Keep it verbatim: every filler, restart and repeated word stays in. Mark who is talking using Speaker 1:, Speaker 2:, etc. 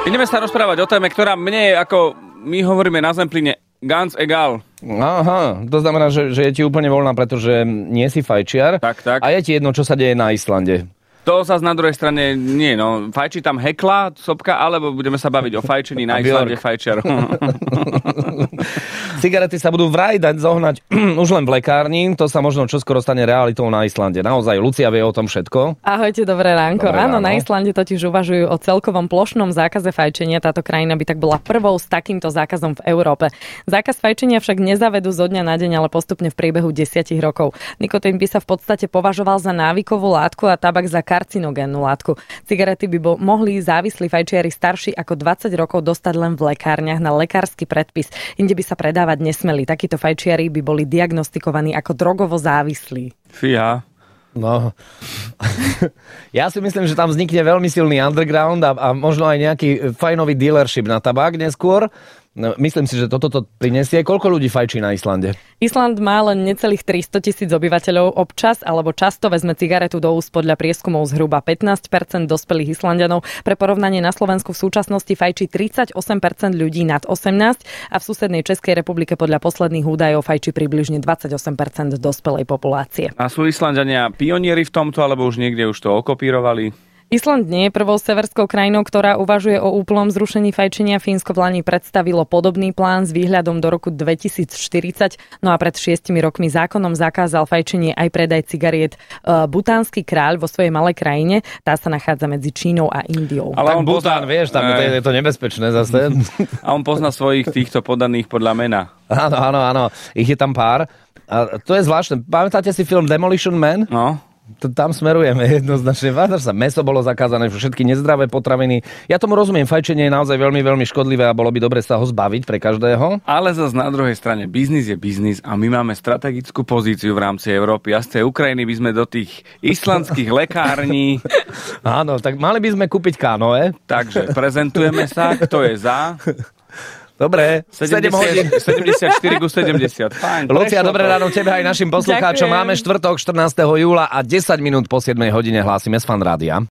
Speaker 1: Ideme sa rozprávať o téme, ktorá mne je, ako my hovoríme na Zempline, ganz egal.
Speaker 2: Aha, to znamená, že, že je ti úplne voľná, pretože nie si fajčiar.
Speaker 1: Tak, tak.
Speaker 2: A je ti jedno, čo sa deje na Islande.
Speaker 1: To zase na druhej strane nie, no. Fajčí tam Hekla, sopka, alebo budeme sa baviť o fajčení na Islande fajčiar.
Speaker 2: Cigarety sa budú vraj dať zohnať už len v lekárni, to sa možno čoskoro stane realitou na Islande. Naozaj, Lucia vie o tom všetko.
Speaker 3: Ahojte, dobré ránko.
Speaker 2: Dobré
Speaker 3: Áno,
Speaker 2: ráno.
Speaker 3: na Islande totiž uvažujú o celkovom plošnom zákaze fajčenia. Táto krajina by tak bola prvou s takýmto zákazom v Európe. Zákaz fajčenia však nezavedú zo dňa na deň, ale postupne v priebehu desiatich rokov. Nikotín by sa v podstate považoval za návykovú látku a tabak za karcinogénnu látku. Cigarety by bo- mohli závislí fajčiari starší ako dvadsať rokov dostať len v lekárniach na lekársky predpis. Inde by sa predávať nesmeli. Takíto fajčiari by boli diagnostikovaní ako drogovo závislí.
Speaker 1: Fíha.
Speaker 2: No. Ja si myslím, že tam vznikne veľmi silný underground a, a možno aj nejaký fajnový dealership na tabák neskôr. No, myslím si, že toto to prinesie. Koľko ľudí fajčí na Islande?
Speaker 3: Island má len necelých tristo tisíc obyvateľov. Občas alebo často vezme cigaretu do úst podľa prieskumov zhruba pätnásť percent dospelých Islanďanov. Pre porovnanie na Slovensku v súčasnosti fajčí tridsaťosem percent ľudí nad osemnásť a v susednej Českej republike podľa posledných údajov fajčí približne dvadsaťosem percent dospelej populácie.
Speaker 1: A sú Islanďania pionieri v tomto, alebo už niekde už to okopírovali?
Speaker 3: Island nie je prvou severskou krajinou, ktorá uvažuje o úplnom zrušení fajčenia. Fínsko v lani predstavilo podobný plán s výhľadom do roku dvetisícštyridsať. No a pred šiestimi rokmi zákonom zakázal fajčenie aj predaj cigariet butánsky kráľ vo svojej malej krajine. Tá sa nachádza medzi Čínou a Indiou.
Speaker 2: Ale on Bután, vieš, tam je to nebezpečné zase.
Speaker 1: A on pozná svojich týchto podaných podľa mena.
Speaker 2: Áno, áno, áno. Ich je tam pár. A to je zvláštne. Pamätáte si film Demolition Man?
Speaker 1: No.
Speaker 2: Tam smerujeme jednoznačne. Vážne sa, mäso bolo zakázané, všetky nezdravé potraviny. Ja tomu rozumiem, fajčenie je naozaj veľmi, veľmi škodlivé a bolo by dobre sa ho zbaviť pre každého.
Speaker 1: Ale zase na druhej strane, biznis je biznis a my máme strategickú pozíciu v rámci Európy. A z tej Ukrajiny by sme do tých islandských lekární...
Speaker 2: Áno, tak mali by sme kúpiť kánoe.
Speaker 1: Takže prezentujeme sa, kto je za...
Speaker 2: Dobre, sedem hodín.
Speaker 1: sedemdesiatštyri ku sedemdesiat. Fajn,
Speaker 2: Lucia, dobré ráno tebe aj našim poslucháčom. Máme štvrtok štrnásteho júla a desať minút po siedmej hodine hlásime z Fan Rádia.